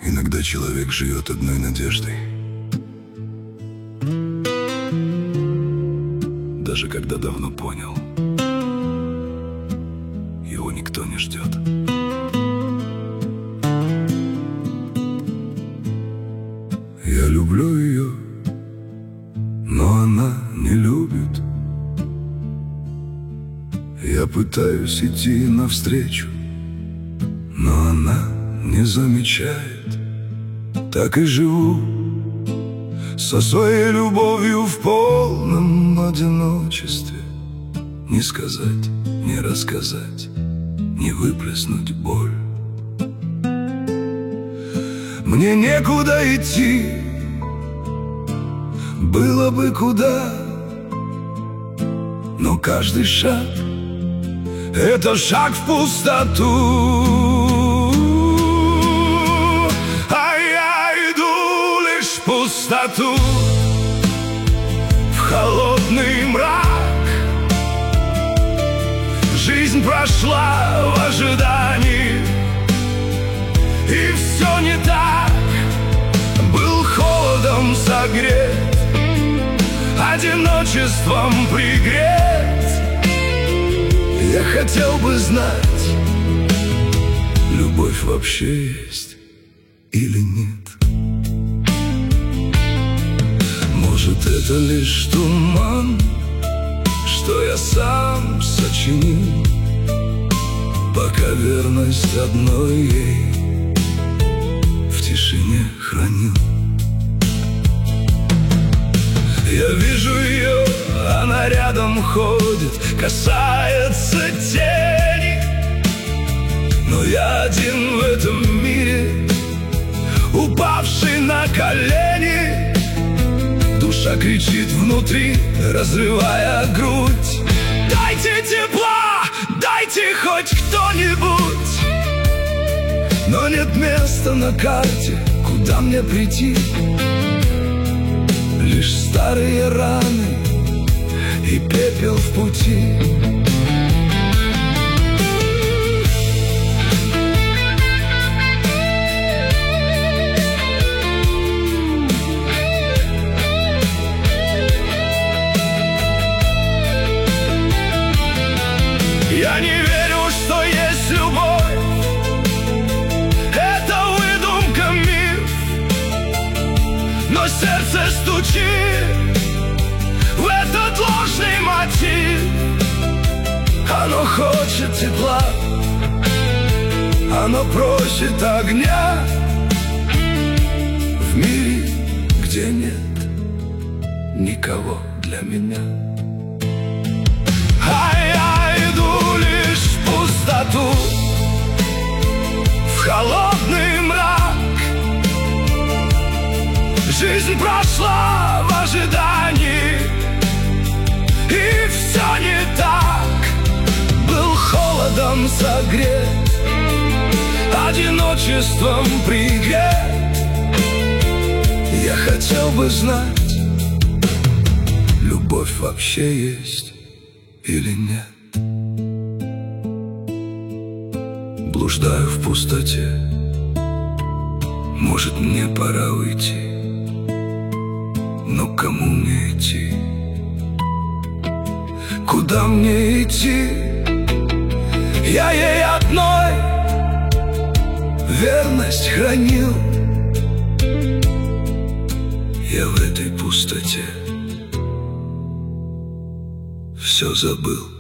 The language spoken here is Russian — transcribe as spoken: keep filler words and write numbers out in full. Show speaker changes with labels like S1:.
S1: Иногда человек живет одной надеждой, даже когда давно понял, его никто не ждет. Я люблю ее, но она не любит. Я пытаюсь идти навстречу, но она не замечает. Так и живу со своей любовью в полном одиночестве. Не сказать, не рассказать, не выплеснуть боль. Мне некуда идти, было бы куда, но каждый шаг — это шаг в пустоту. А я иду лишь в пустоту, в холодный мрак. Жизнь прошла в ожидании, и все не так. Был холодом согрет, одиночеством пригрет. Я хотел бы знать, любовь вообще есть или нет. Может, это лишь туман, что я сам сочинил, пока верность одной ей в тишине хранил. Я вижу ее, она рядом ходит, касается тени. Но я один в этом мире, упавший на колени. Душа кричит внутри, разрывая грудь: дайте тепла, дайте хоть кто-нибудь. Но нет места на карте, куда мне прийти. Лишь старые раны и пепел в пути. Я не верю, что есть любовь, это выдумка, миф. Но сердце стучит в этот ложный мотив. Оно хочет тепла, оно просит огня в мире, где нет никого для меня. А я иду лишь в пустоту, в холодный мрак. Жизнь прошла в ожидании, и все не так. Был холодом согрет, одиночеством пригрет. Я хотел бы знать, любовь вообще есть или нет. Блуждаю в пустоте, может, мне пора уйти. Но кому мне идти? Куда мне идти? Я ей одной верность хранил. Я в этой пустоте все забыл.